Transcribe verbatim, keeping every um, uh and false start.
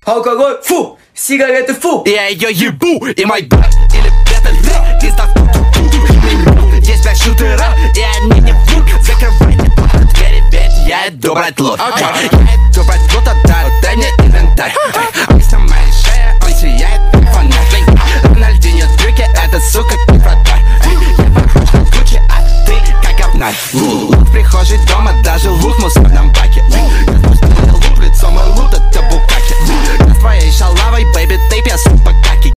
Алкоголь, фу, сигареты, фу. Я ее ебу, и мой брат или это ты, пизда, здесь блядь шутера, и они не врут. Закрывайте двери, ведь я иду брать лут. Я иду брать лут, отдай, дай мне инвентарь. Обычно моя шея, он сияет, как фонарь. Рональдинho трюки, это сука как вратарь. Я похож на Гуччи, а ты как говнарь. Лут в прихожей дома, даже лут в мусорном баке. Я спустил лут в лицо, мой лут это букаки. Я с твоей шалавой, бэйби, ты пьян, сука.